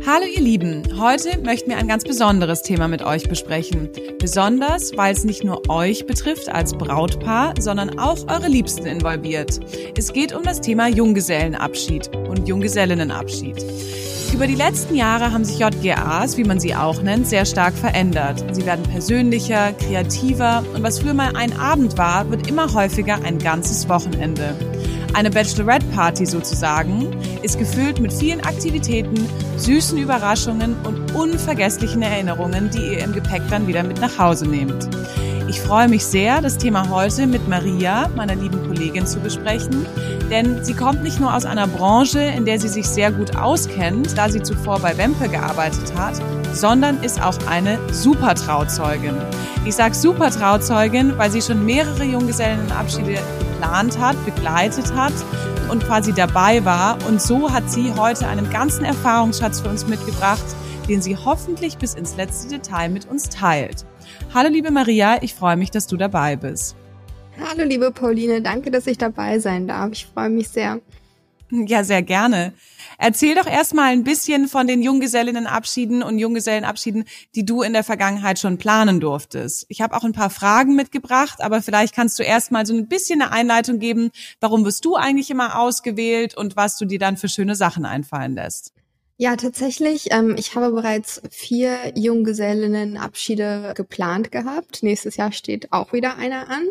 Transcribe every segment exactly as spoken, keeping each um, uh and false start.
Hallo ihr Lieben, heute möchten wir ein ganz besonderes Thema mit euch besprechen. Besonders, weil es nicht nur euch betrifft als Brautpaar, sondern auch eure Liebsten involviert. Es geht um das Thema Junggesellenabschied und Junggesellinnenabschied. Über die letzten Jahre haben sich J G As, wie man sie auch nennt, sehr stark verändert. Sie werden persönlicher, kreativer und was früher mal ein Abend war, wird immer häufiger ein ganzes Wochenende. Eine Bachelorette-Party sozusagen ist gefüllt mit vielen Aktivitäten, süßen Überraschungen und unvergesslichen Erinnerungen, die ihr im Gepäck dann wieder mit nach Hause nehmt. Ich freue mich sehr, das Thema heute mit Maria, meiner lieben Kollegin, zu besprechen, denn sie kommt nicht nur aus einer Branche, in der sie sich sehr gut auskennt, da sie zuvor bei Wempe gearbeitet hat, sondern ist auch eine Supertrauzeugin. Ich sage Supertrauzeugin, weil sie schon mehrere Junggesellenabschiede geplant hat, begleitet hat und quasi dabei war. Und so hat sie heute einen ganzen Erfahrungsschatz für uns mitgebracht, den sie hoffentlich bis ins letzte Detail mit uns teilt. Hallo liebe Maria, ich freue mich, dass du dabei bist. Hallo liebe Pauline, danke, dass ich dabei sein darf. Ich freue mich sehr. Ja, sehr gerne. Erzähl doch erstmal ein bisschen von den Junggesellinnenabschieden und Junggesellenabschieden, die du in der Vergangenheit schon planen durftest. Ich habe auch ein paar Fragen mitgebracht, aber vielleicht kannst du erstmal so ein bisschen eine Einleitung geben, warum wirst du eigentlich immer ausgewählt und was du dir dann für schöne Sachen einfallen lässt. Ja, tatsächlich. Ähm, ich habe bereits vier Junggesellinnenabschiede geplant gehabt. Nächstes Jahr steht auch wieder einer an.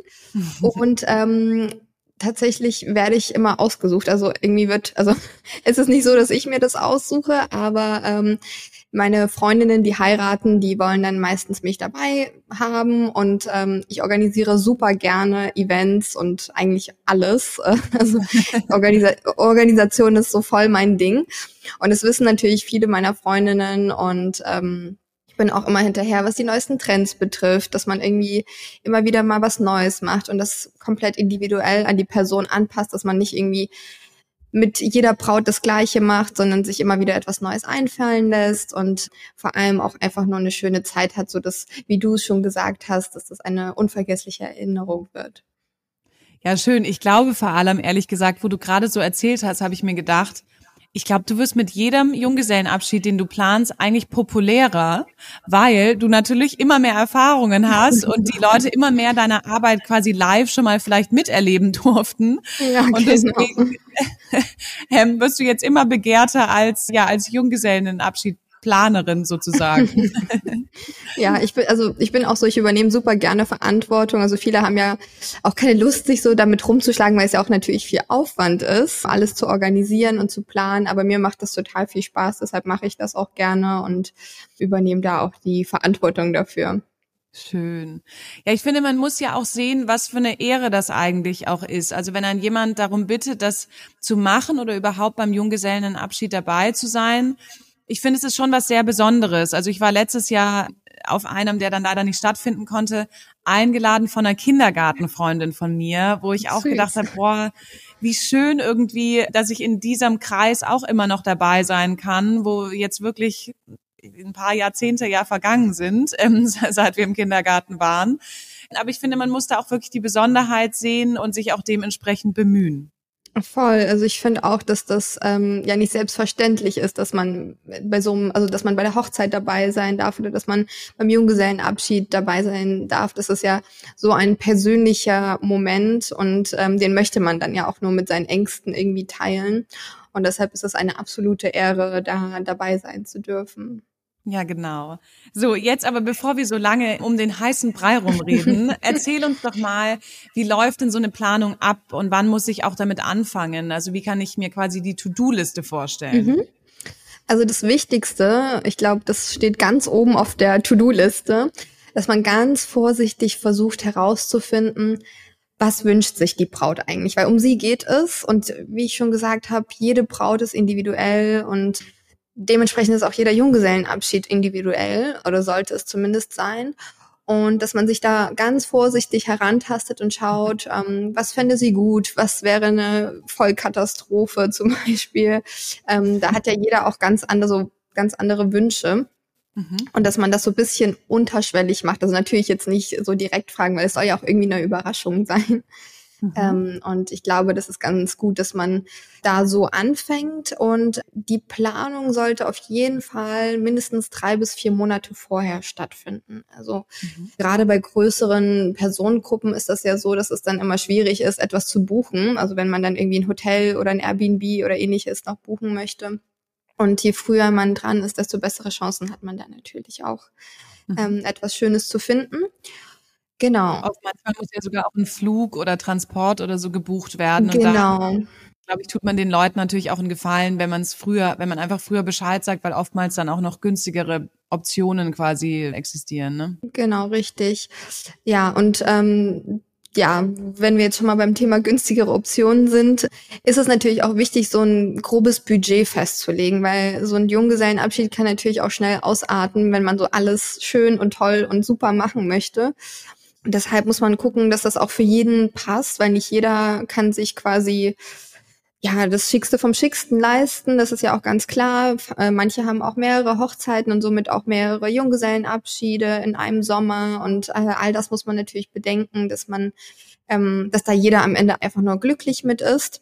Und ähm, tatsächlich werde ich immer ausgesucht. Also irgendwie wird, also es ist nicht so, dass ich mir das aussuche, aber ähm, meine Freundinnen, die heiraten, die wollen dann meistens mich dabei haben und ähm, ich organisiere super gerne Events und eigentlich alles. Also Organisa- Organisation ist so voll mein Ding. Und es wissen natürlich viele meiner Freundinnen und ähm, ich bin auch immer hinterher, was die neuesten Trends betrifft, dass man irgendwie immer wieder mal was Neues macht und das komplett individuell an die Person anpasst, dass man nicht irgendwie mit jeder Braut das Gleiche macht, sondern sich immer wieder etwas Neues einfallen lässt und vor allem auch einfach nur eine schöne Zeit hat, so dass, wie du es schon gesagt hast, dass das eine unvergessliche Erinnerung wird. Ja, schön. Ich glaube vor allem, ehrlich gesagt, wo du gerade so erzählt hast, habe ich mir gedacht, ich glaube, du wirst mit jedem Junggesellenabschied, den du planst, eigentlich populärer, weil du natürlich immer mehr Erfahrungen hast und die Leute immer mehr deine Arbeit quasi live schon mal vielleicht miterleben durften. Ja, und genau. deswegen ähm, wirst du jetzt immer begehrter als ja als Junggesellenabschied. Planerin sozusagen. Ja, ich bin also ich bin auch so, ich übernehme super gerne Verantwortung. Also viele haben ja auch keine Lust, sich so damit rumzuschlagen, weil es ja auch natürlich viel Aufwand ist, alles zu organisieren und zu planen. Aber mir macht das total viel Spaß, deshalb mache ich das auch gerne und übernehme da auch die Verantwortung dafür. Schön. Ja, ich finde, man muss ja auch sehen, was für eine Ehre das eigentlich auch ist. Also wenn dann jemand darum bittet, das zu machen oder überhaupt beim Junggesellenabschied dabei zu sein, ich finde, es ist schon was sehr Besonderes. Also ich war letztes Jahr auf einem, der dann leider nicht stattfinden konnte, eingeladen von einer Kindergartenfreundin von mir, wo ich auch Süß. gedacht habe, boah, wie schön irgendwie, dass ich in diesem Kreis auch immer noch dabei sein kann, wo jetzt wirklich ein paar Jahrzehnte ja vergangen sind, ähm, seit wir im Kindergarten waren. Aber ich finde, man muss da auch wirklich die Besonderheit sehen und sich auch dementsprechend bemühen. Voll. Also ich finde auch, dass das ähm, ja nicht selbstverständlich ist, dass man bei so einem, also dass man bei der Hochzeit dabei sein darf oder dass man beim Junggesellenabschied dabei sein darf. Das ist ja so ein persönlicher Moment und ähm, den möchte man dann ja auch nur mit seinen Ängsten irgendwie teilen. Und deshalb ist es eine absolute Ehre, da dabei sein zu dürfen. Ja, genau. So, jetzt aber, bevor wir so lange um den heißen Brei rumreden, erzähl uns doch mal, wie läuft denn so eine Planung ab und wann muss ich auch damit anfangen? Also wie kann ich mir quasi die To-Do-Liste vorstellen? Mhm. Also das Wichtigste, ich glaube, das steht ganz oben auf der To-Do-Liste, dass man ganz vorsichtig versucht herauszufinden, was wünscht sich die Braut eigentlich? Weil um sie geht es und wie ich schon gesagt habe, jede Braut ist individuell und dementsprechend ist auch jeder Junggesellenabschied individuell oder sollte es zumindest sein. Und dass man sich da ganz vorsichtig herantastet und schaut, ähm, was fände sie gut, was wäre eine Vollkatastrophe zum Beispiel. Ähm, da hat ja jeder auch ganz andere, so ganz andere Wünsche. Mhm. Und dass man das so ein bisschen unterschwellig macht. Also natürlich jetzt nicht so direkt fragen, weil es soll ja auch irgendwie eine Überraschung sein. Mhm. Ähm, und ich glaube, das ist ganz gut, dass man da so anfängt. Und die Planung sollte auf jeden Fall mindestens drei bis vier Monate vorher stattfinden. Also mhm. gerade bei größeren Personengruppen ist das ja so, dass es dann immer schwierig ist, etwas zu buchen. Also wenn man dann irgendwie ein Hotel oder ein Airbnb oder ähnliches noch buchen möchte. Und je früher man dran ist, desto bessere Chancen hat man dann natürlich auch, mhm. ähm, etwas Schönes zu finden. Genau. Oft manchmal muss ja sogar auch ein Flug oder Transport oder so gebucht werden. Genau. Und da, glaube ich, tut man den Leuten natürlich auch einen Gefallen, wenn man es früher, wenn man einfach früher Bescheid sagt, weil oftmals dann auch noch günstigere Optionen quasi existieren, ne? Genau, richtig. Ja, und ähm, ja, wenn wir jetzt schon mal beim Thema günstigere Optionen sind, ist es natürlich auch wichtig, so ein grobes Budget festzulegen, weil so ein Junggesellenabschied kann natürlich auch schnell ausarten, wenn man so alles schön und toll und super machen möchte. Und deshalb muss man gucken, dass das auch für jeden passt, weil nicht jeder kann sich quasi ja das Schickste vom Schicksten leisten. Das ist ja auch ganz klar. Äh, manche haben auch mehrere Hochzeiten und somit auch mehrere Junggesellenabschiede in einem Sommer. Und äh, all das muss man natürlich bedenken, dass man, ähm, dass da jeder am Ende einfach nur glücklich mit ist.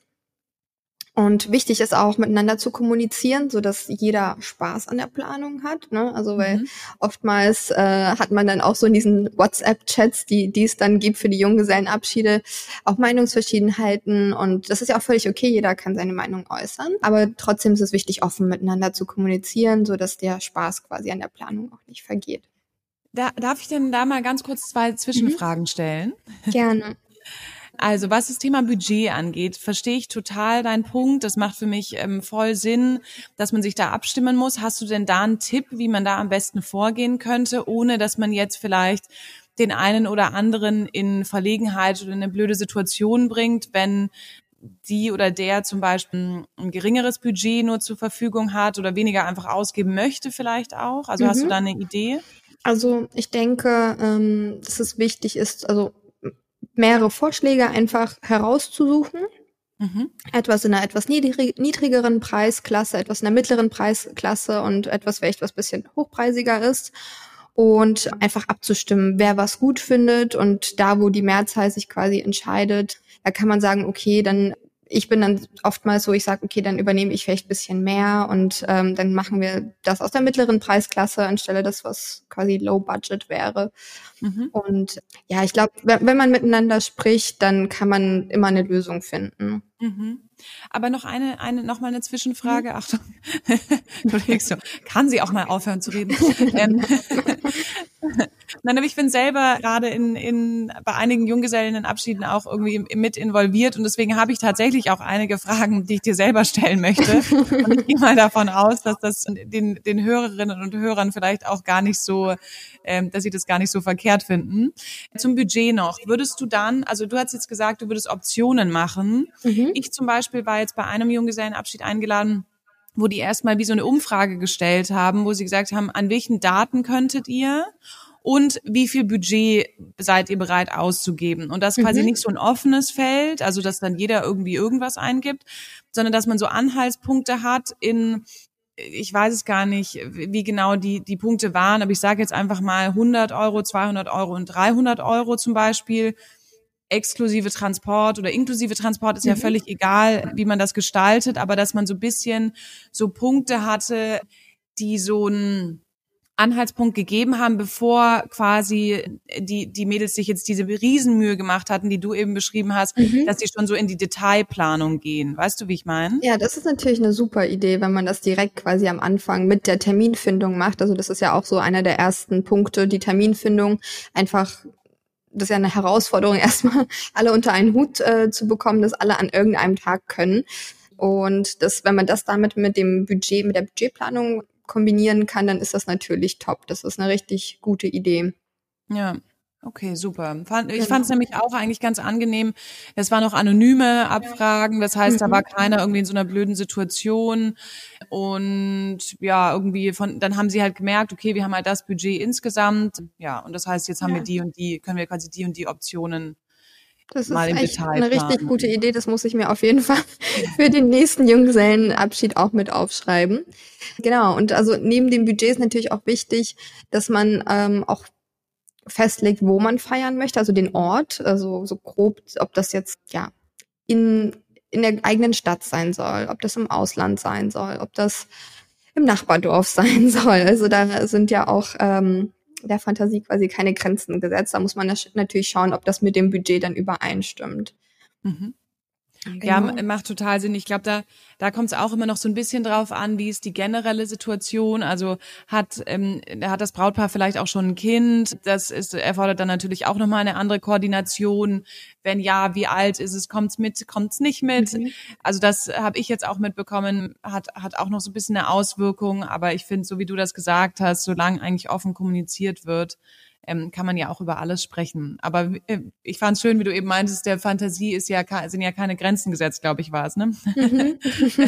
Und wichtig ist auch, miteinander zu kommunizieren, so dass jeder Spaß an der Planung hat, ne? Also weil mhm. oftmals äh, hat man dann auch so in diesen WhatsApp-Chats, die die es dann gibt für die Junggesellenabschiede, auch Meinungsverschiedenheiten. Und das ist ja auch völlig okay, jeder kann seine Meinung äußern. Aber trotzdem ist es wichtig, offen miteinander zu kommunizieren, so dass der Spaß quasi an der Planung auch nicht vergeht. Da, darf ich denn da mal ganz kurz zwei Zwischenfragen mhm. stellen? Gerne. Also was das Thema Budget angeht, verstehe ich total deinen Punkt. Das macht für mich ähm, voll Sinn, dass man sich da abstimmen muss. Hast du denn da einen Tipp, wie man da am besten vorgehen könnte, ohne dass man jetzt vielleicht den einen oder anderen in Verlegenheit oder in eine blöde Situation bringt, wenn die oder der zum Beispiel ein geringeres Budget nur zur Verfügung hat oder weniger einfach ausgeben möchte vielleicht auch? Also mhm. hast du da eine Idee? Also ich denke, ähm, dass es wichtig ist, also mehrere Vorschläge einfach herauszusuchen. Mhm. Etwas in einer etwas niedrig, niedrigeren Preisklasse, etwas in der mittleren Preisklasse und etwas vielleicht was bisschen hochpreisiger ist. Und einfach abzustimmen, wer was gut findet. Und da, wo die Mehrzahl sich quasi entscheidet, da kann man sagen, okay, dann ich bin dann oftmals so, ich sage, okay, dann übernehme ich vielleicht ein bisschen mehr und ähm, dann machen wir das aus der mittleren Preisklasse anstelle das, was quasi Low Budget wäre. Mhm. Und ja, ich glaube, wenn man miteinander spricht, dann kann man immer eine Lösung finden. Mhm. Aber noch eine, eine, noch mal eine Zwischenfrage. Mhm. Achtung, du denkst so, kann sie auch mal aufhören zu reden? ähm, Nein, aber ich bin selber gerade in, in, bei einigen Junggesellenabschieden auch irgendwie mit involviert und deswegen habe ich tatsächlich auch einige Fragen, die ich dir selber stellen möchte. Und ich gehe mal davon aus, dass das den, den Hörerinnen und Hörern vielleicht auch gar nicht so, ähm, dass sie das gar nicht so verkehrt finden. Zum Budget noch. Würdest du dann, also du hast jetzt gesagt, du würdest Optionen machen. Mhm. Ich zum Beispiel war jetzt bei einem Junggesellenabschied eingeladen, wo die erstmal wie so eine Umfrage gestellt haben, wo sie gesagt haben, an welchen Daten könntet ihr und wie viel Budget seid ihr bereit auszugeben? Und das quasi mhm. nicht so ein offenes Feld, also dass dann jeder irgendwie irgendwas eingibt, sondern dass man so Anhaltspunkte hat in, ich weiß es gar nicht, wie genau die die Punkte waren, aber ich sage jetzt einfach mal hundert Euro, zweihundert Euro und dreihundert Euro zum Beispiel, exklusive Transport oder inklusive Transport ist ja mhm. völlig egal, wie man das gestaltet, aber dass man so ein bisschen so Punkte hatte, die so ein Anhaltspunkt gegeben haben, bevor quasi die die Mädels sich jetzt diese Riesenmühe gemacht hatten, die du eben beschrieben hast, mhm. dass sie schon so in die Detailplanung gehen. Weißt du, wie ich meine? Ja, das ist natürlich eine super Idee, wenn man das direkt quasi am Anfang mit der Terminfindung macht. Also das ist ja auch so einer der ersten Punkte, die Terminfindung. Einfach, das ist ja eine Herausforderung, erstmal alle unter einen Hut äh, zu bekommen, dass alle an irgendeinem Tag können. Und das, wenn man das damit mit dem Budget, mit der Budgetplanung kombinieren kann, dann ist das natürlich top. Das ist eine richtig gute Idee. Ja, okay, super. Ich fand es nämlich auch eigentlich ganz angenehm. Es waren noch anonyme Abfragen, das heißt, mhm. da war keiner irgendwie in so einer blöden Situation und ja, irgendwie von, dann haben sie halt gemerkt, okay, wir haben halt das Budget insgesamt, ja, und das heißt, jetzt haben ja. wir die und die, können wir quasi die und die Optionen Das mal ist im echt Detail eine planen. richtig gute Idee. Das muss ich mir auf jeden Fall für den nächsten Junggesellenabschied auch mit aufschreiben. Genau. Und also neben dem Budget ist natürlich auch wichtig, dass man ähm, auch festlegt, wo man feiern möchte, also den Ort, also so grob, ob das jetzt ja in in der eigenen Stadt sein soll, ob das im Ausland sein soll, ob das im Nachbardorf sein soll. Also da sind ja auch ähm, der Fantasie quasi keine Grenzen gesetzt. Da muss man natürlich schauen, ob das mit dem Budget dann übereinstimmt. Mhm. Genau. Ja, macht total Sinn. Ich glaube, da da kommt es auch immer noch so ein bisschen drauf an, wie ist die generelle Situation. Also hat ähm, hat das Brautpaar vielleicht auch schon ein Kind? Das ist erfordert dann natürlich auch nochmal eine andere Koordination. Wenn ja, wie alt ist es? Kommt's mit? Kommt's nicht mit? Mhm. Also das habe ich jetzt auch mitbekommen. Hat hat auch noch so ein bisschen eine Auswirkung. Aber ich finde, so wie du das gesagt hast, solange eigentlich offen kommuniziert wird, Ähm, kann man ja auch über alles sprechen. Aber äh, ich fand es schön, wie du eben meintest, der Fantasie ist ja sind ja keine Grenzen gesetzt, glaube ich, war es, ne? Mhm.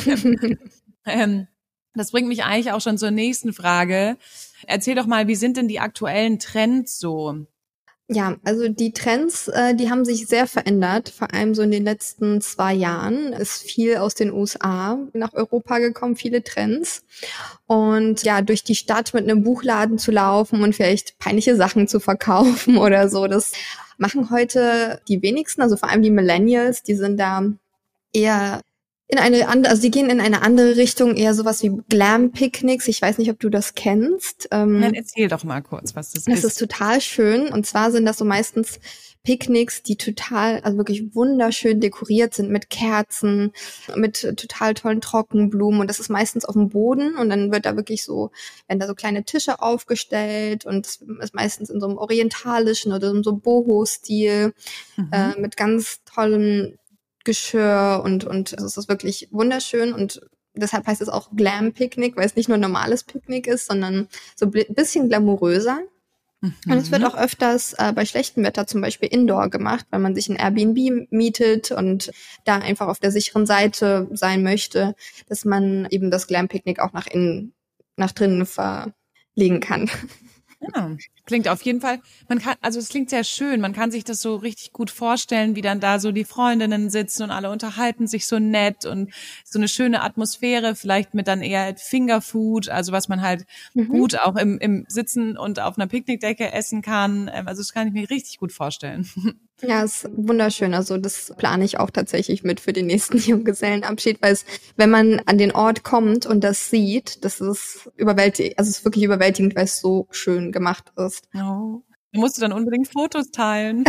ähm, das bringt mich eigentlich auch schon zur nächsten Frage. Erzähl doch mal, wie sind denn die aktuellen Trends so? Ja, also die Trends, äh, die haben sich sehr verändert, vor allem so in den letzten zwei Jahren ist viel aus den U S A nach Europa gekommen, viele Trends. Und ja, durch die Stadt mit einem Buchladen zu laufen und vielleicht peinliche Sachen zu verkaufen oder so, das machen heute die wenigsten, also vor allem die Millennials, die sind da eher in eine andere, also die gehen in eine andere Richtung, eher sowas wie Glam-Picknicks. Ich weiß nicht, ob du das kennst. Ähm, Nein, erzähl doch mal kurz, was das, das ist. Das ist total schön. Und zwar sind das so meistens Picknicks, die total, also wirklich wunderschön dekoriert sind mit Kerzen, mit total tollen Trockenblumen. Und das ist meistens auf dem Boden. Und dann wird da wirklich so, werden da so kleine Tische aufgestellt. Und das ist meistens in so einem orientalischen oder in so einem Boho-Stil, mhm. äh, mit ganz tollem Geschirr und und also es ist wirklich wunderschön und deshalb heißt es auch Glam-Picknick, weil es nicht nur ein normales Picknick ist, sondern so ein bisschen glamouröser. Mhm. Und es wird auch öfters äh, bei schlechtem Wetter zum Beispiel Indoor gemacht, weil man sich ein Airbnb mietet und da einfach auf der sicheren Seite sein möchte, dass man eben das Glam-Picknick auch nach innen, nach drinnen verlegen kann. Ja, klingt auf jeden Fall, man kann, also es klingt sehr schön, man kann sich das so richtig gut vorstellen, wie dann da so die Freundinnen sitzen und alle unterhalten sich so nett und so eine schöne Atmosphäre, vielleicht mit dann eher Fingerfood, also was man halt mhm. gut auch im, im Sitzen und auf einer Picknickdecke essen kann, also das kann ich mir richtig gut vorstellen. Ja, ist wunderschön. Also das plane ich auch tatsächlich mit für den nächsten Junggesellenabschied, weil es, wenn man an den Ort kommt und das sieht, das ist überwältigend, also es ist wirklich überwältigend, weil es so schön gemacht ist. Oh. Du musst dann unbedingt Fotos teilen.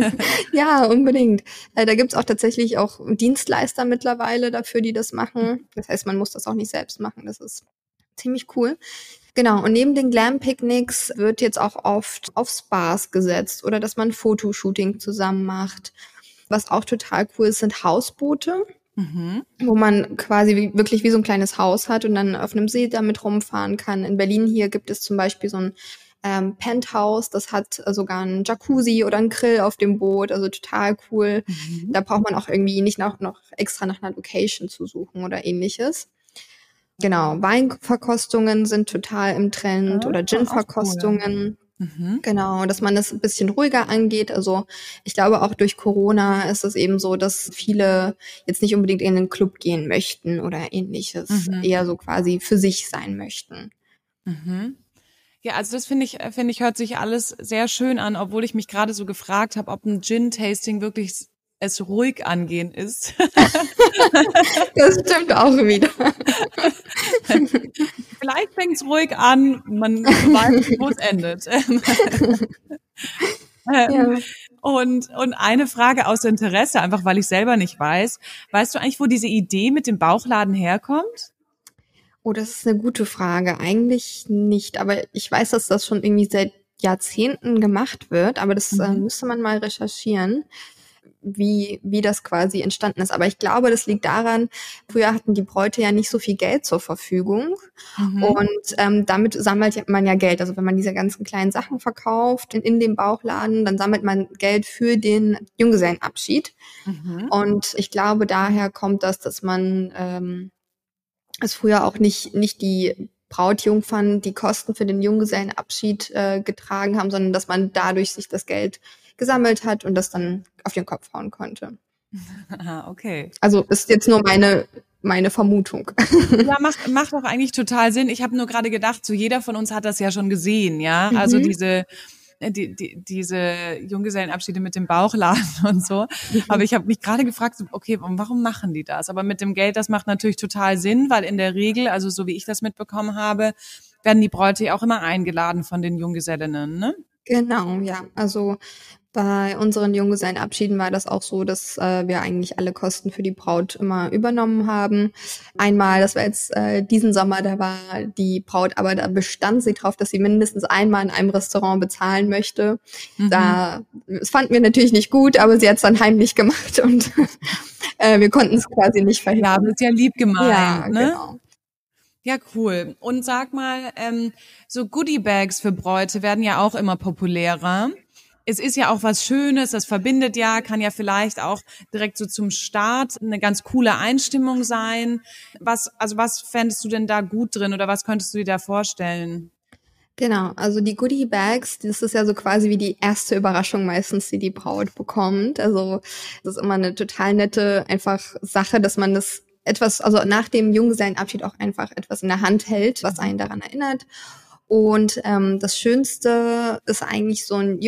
Ja, unbedingt. Da gibt's auch tatsächlich auch Dienstleister mittlerweile dafür, die das machen. Das heißt, man muss das auch nicht selbst machen. Das ist ziemlich cool. Genau, und neben den Glam-Picknicks wird jetzt auch oft auf Spas gesetzt oder dass man Fotoshooting zusammen macht. Was auch total cool ist, sind Hausboote, mhm. wo man quasi wie, wirklich wie so ein kleines Haus hat und dann auf einem See damit rumfahren kann. In Berlin hier gibt es zum Beispiel so ein ähm, Penthouse, das hat sogar einen Jacuzzi oder einen Grill auf dem Boot, also total cool. Mhm. Da braucht man auch irgendwie nicht noch, noch extra nach einer Location zu suchen oder ähnliches. Genau, Weinverkostungen sind total im Trend ah, oder Gin-Verkostungen. Cool. Mhm. Genau, dass man das ein bisschen ruhiger angeht. Also ich glaube auch durch Corona ist es eben so, dass viele jetzt nicht unbedingt in den Club gehen möchten oder ähnliches, mhm. eher so quasi für sich sein möchten. Mhm. Ja, also das finde ich, finde ich, hört sich alles sehr schön an, obwohl ich mich gerade so gefragt habe, ob ein Gin-Tasting wirklich es ruhig angehen ist. Das stimmt auch wieder. Vielleicht fängt es ruhig an, man weiß, wo es endet. Ja. Und, und eine Frage aus Interesse, einfach weil ich selber nicht weiß. Weißt du eigentlich, wo diese Idee mit dem Bauchladen herkommt? Oh, das ist eine gute Frage. Eigentlich nicht, aber ich weiß, dass das schon irgendwie seit Jahrzehnten gemacht wird, aber das mhm. äh, müsste man mal recherchieren, wie wie das quasi entstanden ist. Aber ich glaube, das liegt daran, früher hatten die Bräute ja nicht so viel Geld zur Verfügung mhm. und ähm, damit sammelt man ja Geld. Also wenn man diese ganzen kleinen Sachen verkauft in, in dem Bauchladen, dann sammelt man Geld für den Junggesellenabschied. Mhm. Und ich glaube, daher kommt das, dass man ähm, es früher auch nicht nicht die Brautjungfern die Kosten für den Junggesellenabschied äh, getragen haben, sondern dass man dadurch sich das Geld gesammelt hat und das dann auf den Kopf hauen konnte. Aha, okay. Also ist jetzt nur meine meine Vermutung. Ja, macht macht doch eigentlich total Sinn. Ich habe nur gerade gedacht, so jeder von uns hat das ja schon gesehen, ja. Mhm. Also diese die, die, diese Junggesellenabschiede mit dem Bauchladen und so. Aber ich habe mich gerade gefragt, okay, warum machen die das? Aber mit dem Geld, das macht natürlich total Sinn, weil in der Regel, also so wie ich das mitbekommen habe, werden die Bräute ja auch immer eingeladen von den Junggesellinnen, ne? Genau, ja. Also bei unseren Junggesellenabschieden war das auch so, dass äh, wir eigentlich alle Kosten für die Braut immer übernommen haben. Einmal, das war jetzt äh, diesen Sommer, da war die Braut, aber da bestand sie drauf, dass sie mindestens einmal in einem Restaurant bezahlen möchte. Mhm. Da, das fanden wir natürlich nicht gut, aber sie hat es dann heimlich gemacht und äh, wir konnten es quasi nicht verhindern. Ja, das ist ja lieb gemeint, ja, ne? Genau. Ja, cool. Und sag mal, ähm, so Goodie-Bags für Bräute werden ja auch immer populärer. Es ist ja auch was Schönes, das verbindet ja, kann ja vielleicht auch direkt so zum Start eine ganz coole Einstimmung sein. Was, also was fändest du denn da gut drin oder was könntest du dir da vorstellen? Genau, also die Goodie Bags, das ist ja so quasi wie die erste Überraschung meistens, die die Braut bekommt. Also das ist immer eine total nette einfach Sache, dass man das etwas, also nach dem Junggesellenabschied auch einfach etwas in der Hand hält, was einen daran erinnert. Und ähm, das Schönste ist eigentlich so ein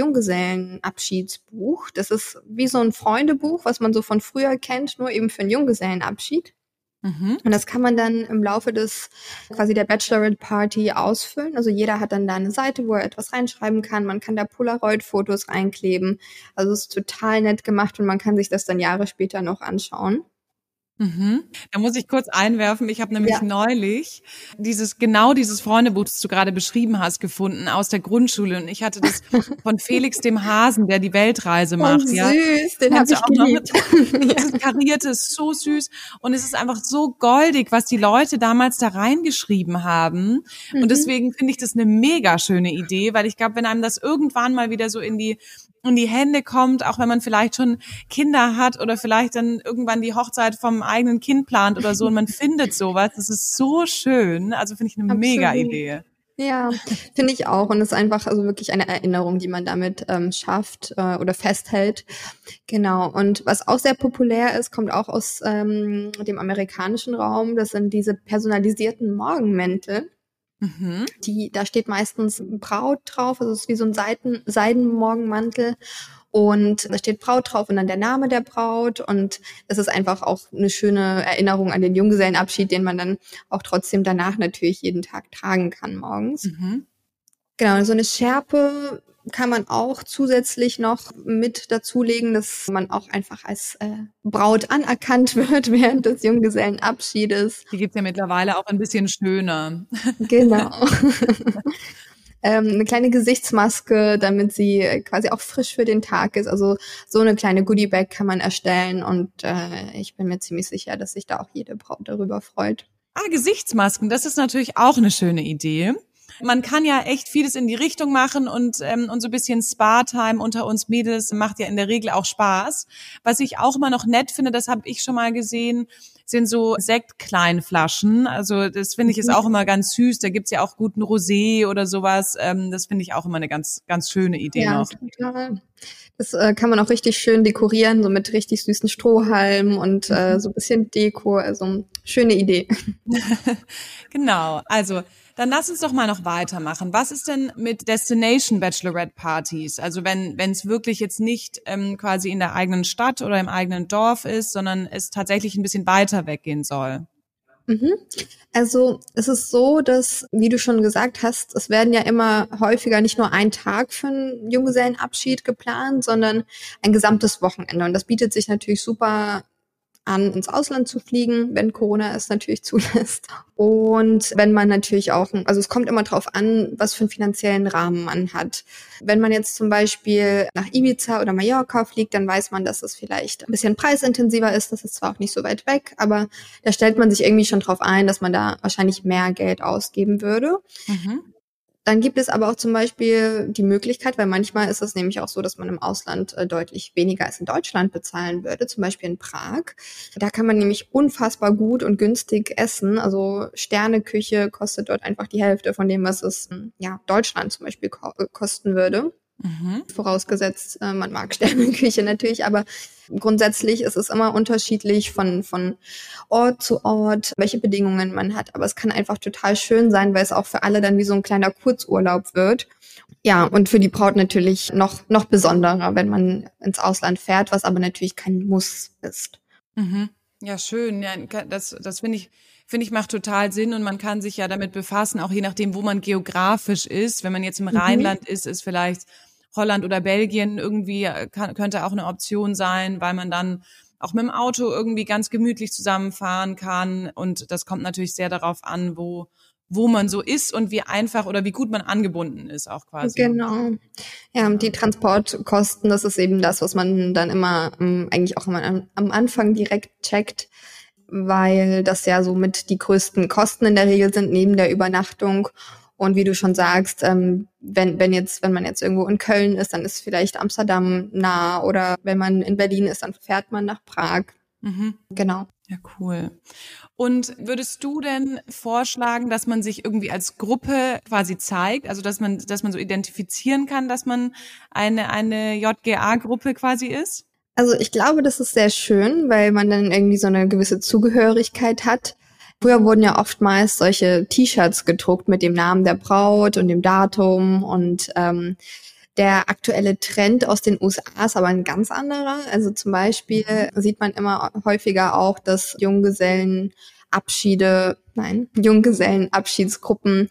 Junggesellenabschiedsbuch. Das ist wie so ein Freundebuch, was man so von früher kennt, nur eben für einen Junggesellenabschied. Mhm. Und das kann man dann im Laufe des quasi der Bachelorette Party ausfüllen. Also jeder hat dann da eine Seite, wo er etwas reinschreiben kann. Man kann da Polaroid-Fotos reinkleben. Also es ist total nett gemacht und man kann sich das dann Jahre später noch anschauen. Mhm. Da muss ich kurz einwerfen, ich habe nämlich ja. neulich dieses genau dieses Freundebuch, das du gerade beschrieben hast, gefunden aus der Grundschule und ich hatte das von Felix dem Hasen, der die Weltreise macht. Oh, ja. süß, den habe ich geliebt. Dieses Karierte ist so süß und es ist einfach so goldig, was die Leute damals da reingeschrieben haben mhm. und deswegen finde ich das eine mega schöne Idee, weil ich glaube, wenn einem das irgendwann mal wieder so in die in die Hände kommt, auch wenn man vielleicht schon Kinder hat oder vielleicht dann irgendwann die Hochzeit vom eigenen Kind plant oder so und man findet sowas, das ist so schön, also finde ich eine Absolut. Mega Idee. Ja, finde ich auch und es ist einfach also wirklich eine Erinnerung, die man damit ähm, schafft äh, oder festhält. Genau, und was auch sehr populär ist, kommt auch aus ähm, dem amerikanischen Raum, das sind diese personalisierten Morgenmäntel. Mhm. Die, da steht meistens Braut drauf, also es ist wie so ein Seiden, Seidenmorgenmantel und da steht Braut drauf und dann der Name der Braut und das ist einfach auch eine schöne Erinnerung an den Junggesellenabschied, den man dann auch trotzdem danach natürlich jeden Tag tragen kann morgens. Mhm. Genau, so eine Schärpe kann man auch zusätzlich noch mit dazulegen, dass man auch einfach als äh, Braut anerkannt wird während des Junggesellenabschiedes. Die gibt's ja mittlerweile auch ein bisschen schöner. Genau. ähm, eine kleine Gesichtsmaske, damit sie quasi auch frisch für den Tag ist. Also so eine kleine Goodie-Bag kann man erstellen und äh, ich bin mir ziemlich sicher, dass sich da auch jede Braut darüber freut. Ah, Gesichtsmasken, das ist natürlich auch eine schöne Idee. Man kann ja echt vieles in die Richtung machen und ähm, und so ein bisschen Spa-Time unter uns Mädels macht ja in der Regel auch Spaß. Was ich auch immer noch nett finde, das habe ich schon mal gesehen, sind so Sektkleinflaschen. Also das finde ich ist auch immer ganz süß. Da gibt's ja auch guten Rosé oder sowas. Ähm, das finde ich auch immer eine ganz ganz schöne Idee ja, noch. Total. Das äh, kann man auch richtig schön dekorieren, so mit richtig süßen Strohhalmen und äh, so ein bisschen Deko. Also schöne Idee. Genau, also dann lass uns doch mal noch weitermachen. Was ist denn mit Destination Bachelorette Partys? Also wenn wenn es wirklich jetzt nicht ähm, quasi in der eigenen Stadt oder im eigenen Dorf ist, sondern es tatsächlich ein bisschen weiter weggehen soll. Mhm. Also es ist so, dass, wie du schon gesagt hast, es werden ja immer häufiger nicht nur ein Tag für einen Junggesellenabschied geplant, sondern ein gesamtes Wochenende. Und das bietet sich natürlich super an, ins Ausland zu fliegen, wenn Corona es natürlich zulässt. Und wenn man natürlich auch, also es kommt immer drauf an, was für einen finanziellen Rahmen man hat. Wenn man jetzt zum Beispiel nach Ibiza oder Mallorca fliegt, dann weiß man, dass es vielleicht ein bisschen preisintensiver ist. Das ist zwar auch nicht so weit weg, aber da stellt man sich irgendwie schon drauf ein, dass man da wahrscheinlich mehr Geld ausgeben würde. Mhm. Dann gibt es aber auch zum Beispiel die Möglichkeit, weil manchmal ist es nämlich auch so, dass man im Ausland äh, deutlich weniger als in Deutschland bezahlen würde, zum Beispiel in Prag. Da kann man nämlich unfassbar gut und günstig essen. Also Sterneküche kostet dort einfach die Hälfte von dem, was es ja Deutschland zum Beispiel ko- kosten würde. Mhm. Vorausgesetzt, äh, man mag Sterneküche natürlich, aber grundsätzlich ist es immer unterschiedlich von von Ort zu Ort, welche Bedingungen man hat. Aber es kann einfach total schön sein, weil es auch für alle dann wie so ein kleiner Kurzurlaub wird. Ja, und für die Braut natürlich noch noch besonderer, wenn man ins Ausland fährt, was aber natürlich kein Muss ist. Mhm. Ja, schön. Ja, das das finde ich finde ich macht total Sinn und man kann sich ja damit befassen, auch je nachdem, wo man geografisch ist. Wenn man jetzt im mhm. Rheinland ist, ist vielleicht Holland oder Belgien irgendwie kann, könnte auch eine Option sein, weil man dann auch mit dem Auto irgendwie ganz gemütlich zusammenfahren kann. Und das kommt natürlich sehr darauf an, wo wo man so ist und wie einfach oder wie gut man angebunden ist auch quasi. Genau. Ja, die Transportkosten, das ist eben das, was man dann immer ähm, eigentlich auch immer am, am Anfang direkt checkt, weil das ja so mit die größten Kosten in der Regel sind neben der Übernachtung. Und wie du schon sagst, ähm, wenn wenn jetzt wenn man jetzt irgendwo in Köln ist, dann ist vielleicht Amsterdam nah, oder wenn man in Berlin ist, dann fährt man nach Prag. Mhm. Genau. Ja, cool. Und würdest du denn vorschlagen, dass man sich irgendwie als Gruppe quasi zeigt, also dass man dass man so identifizieren kann, dass man eine eine J G A-Gruppe quasi ist? Also ich glaube, das ist sehr schön, weil man dann irgendwie so eine gewisse Zugehörigkeit hat. Früher wurden ja oftmals solche T-Shirts gedruckt mit dem Namen der Braut und dem Datum, und ähm, der aktuelle Trend aus den U S A ist aber ein ganz anderer. Also zum Beispiel sieht man immer häufiger auch, dass Junggesellenabschiede, nein, Junggesellenabschiedsgruppen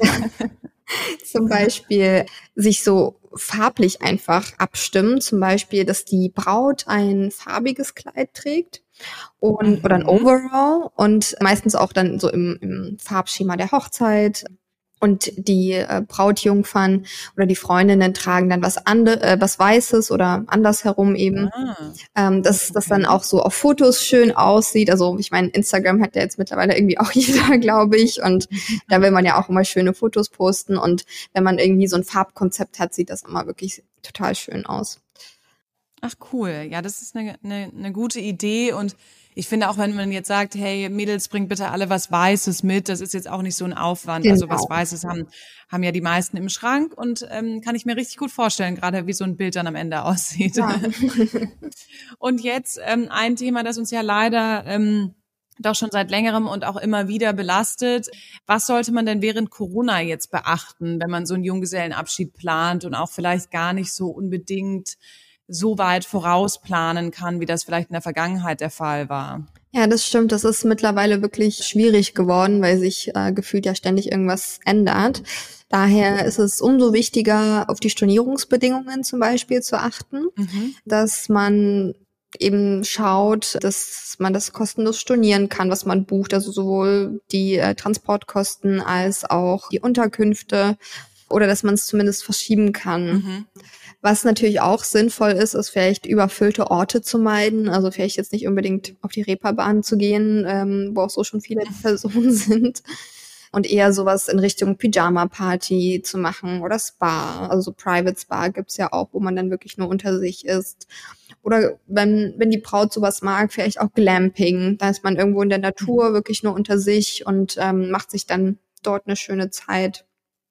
zum Beispiel sich so farblich einfach abstimmen. Zum Beispiel, dass die Braut ein farbiges Kleid trägt und oder ein Overall und meistens auch dann so im, im Farbschema der Hochzeit. Und die äh, Brautjungfern oder die Freundinnen tragen dann was andere, äh, was Weißes oder andersherum eben, ah, ähm, dass das dann auch so auf Fotos schön aussieht. Also ich meine, Instagram hat ja jetzt mittlerweile irgendwie auch jeder, glaube ich, und da will man ja auch immer schöne Fotos posten, und wenn man irgendwie so ein Farbkonzept hat, sieht das immer wirklich total schön aus. Ach cool, ja, das ist eine, eine, eine gute Idee, und ich finde auch, wenn man jetzt sagt, hey Mädels, bringt bitte alle was Weißes mit, das ist jetzt auch nicht so ein Aufwand. Genau. Also was Weißes haben haben ja die meisten im Schrank, und ähm, kann ich mir richtig gut vorstellen, gerade wie so ein Bild dann am Ende aussieht. Ja. Und jetzt ähm, ein Thema, das uns ja leider ähm, doch schon seit längerem und auch immer wieder belastet. Was sollte man denn während Corona jetzt beachten, wenn man so einen Junggesellenabschied plant und auch vielleicht gar nicht so unbedingt so weit vorausplanen kann, wie das vielleicht in der Vergangenheit der Fall war? Ja, das stimmt. Das ist mittlerweile wirklich schwierig geworden, weil sich äh, gefühlt ja ständig irgendwas ändert. Daher ist es umso wichtiger, auf die Stornierungsbedingungen zum Beispiel zu achten, mhm. dass man eben schaut, dass man das kostenlos stornieren kann, was man bucht, also sowohl die äh, Transportkosten als auch die Unterkünfte, oder dass man es zumindest verschieben kann. Mhm. Was natürlich auch sinnvoll ist, ist vielleicht überfüllte Orte zu meiden. Also vielleicht jetzt nicht unbedingt auf die Reeperbahn zu gehen, ähm, wo auch so schon viele Personen sind. Und eher sowas in Richtung Pyjama-Party zu machen oder Spa. Also so Private Spa gibt's ja auch, wo man dann wirklich nur unter sich ist. Oder wenn wenn die Braut sowas mag, vielleicht auch Glamping. Da ist man irgendwo in der Natur wirklich nur unter sich und ähm, macht sich dann dort eine schöne Zeit.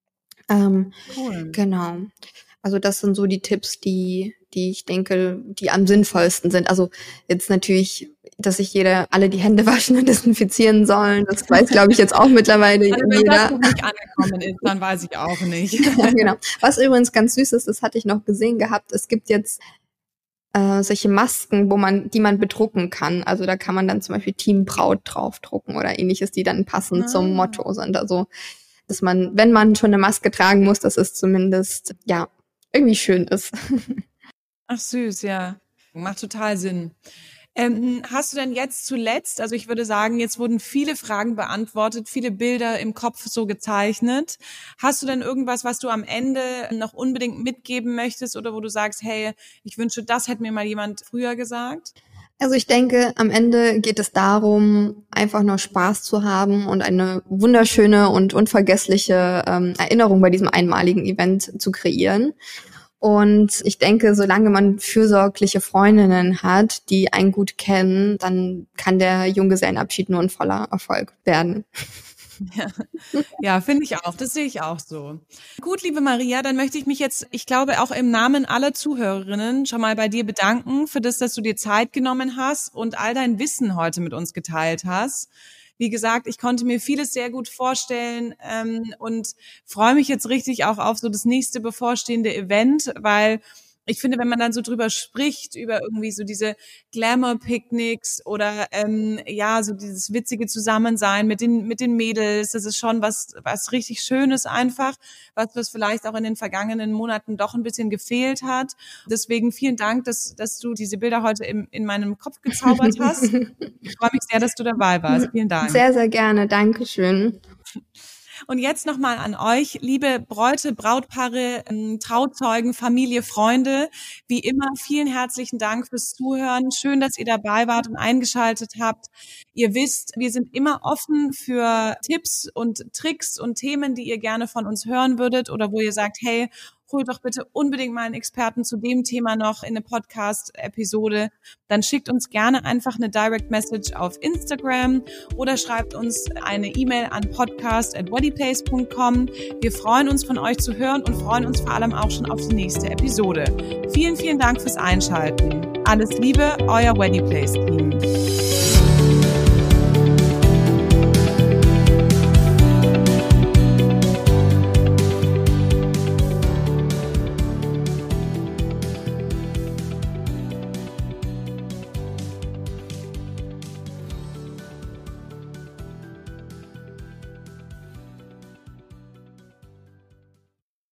Ähm, cool. Genau. Also das sind so die Tipps, die die ich denke, die am sinnvollsten sind. Also jetzt natürlich, dass sich jeder alle die Hände waschen und desinfizieren sollen. Das weiß, glaube ich, jetzt auch mittlerweile also, wenn jeder. Wenn das noch nicht angekommen ist, dann weiß ich auch nicht. Ja, genau. Was übrigens ganz süß ist, das hatte ich noch gesehen gehabt. Es gibt jetzt äh, solche Masken, wo man, die man bedrucken kann. Also da kann man dann zum Beispiel Team Braut draufdrucken oder ähnliches, die dann passend ah. zum Motto sind. Also dass man, wenn man schon eine Maske tragen muss, dass es zumindest ja irgendwie schön ist. Ach süß, ja. Macht total Sinn. Ähm, hast du denn jetzt zuletzt, also ich würde sagen, jetzt wurden viele Fragen beantwortet, viele Bilder im Kopf so gezeichnet. Hast du denn irgendwas, was du am Ende noch unbedingt mitgeben möchtest oder wo du sagst, hey, ich wünsche, das hätte mir mal jemand früher gesagt? Also ich denke, am Ende geht es darum, einfach nur Spaß zu haben und eine wunderschöne und unvergessliche ähm, Erinnerung bei diesem einmaligen Event zu kreieren. Und ich denke, solange man fürsorgliche Freundinnen hat, die einen gut kennen, dann kann der Junggesellenabschied nur ein voller Erfolg werden. Ja, ja, finde ich auch. Das sehe ich auch so. Gut, liebe Maria, dann möchte ich mich jetzt, ich glaube, auch im Namen aller Zuhörerinnen schon mal bei dir bedanken für das, dass du dir Zeit genommen hast und all dein Wissen heute mit uns geteilt hast. Wie gesagt, ich konnte mir vieles sehr gut vorstellen ähm, und freue mich jetzt richtig auch auf so das nächste bevorstehende Event, weil ich finde, wenn man dann so drüber spricht, über irgendwie so diese Glamour-Picknicks oder ähm, ja, so dieses witzige Zusammensein mit den mit den Mädels, das ist schon was was richtig Schönes einfach, was was vielleicht auch in den vergangenen Monaten doch ein bisschen gefehlt hat. Deswegen vielen Dank, dass dass du diese Bilder heute im, in meinem Kopf gezaubert hast. Ich freue mich sehr, dass du dabei warst. Vielen Dank. Sehr, sehr gerne. Dankeschön. Und jetzt nochmal an euch, liebe Bräute, Brautpaare, Trauzeugen, Familie, Freunde. Wie immer, vielen herzlichen Dank fürs Zuhören. Schön, dass ihr dabei wart und eingeschaltet habt. Ihr wisst, wir sind immer offen für Tipps und Tricks und Themen, die ihr gerne von uns hören würdet oder wo ihr sagt, hey, holt doch bitte unbedingt mal einen Experten zu dem Thema noch in eine Podcast-Episode. Dann schickt uns gerne einfach eine Direct Message auf Instagram oder schreibt uns eine E-Mail an podcast at weddyplace punkt com. Wir freuen uns, von euch zu hören und freuen uns vor allem auch schon auf die nächste Episode. Vielen, vielen Dank fürs Einschalten. Alles Liebe, euer Weddyplace-Team.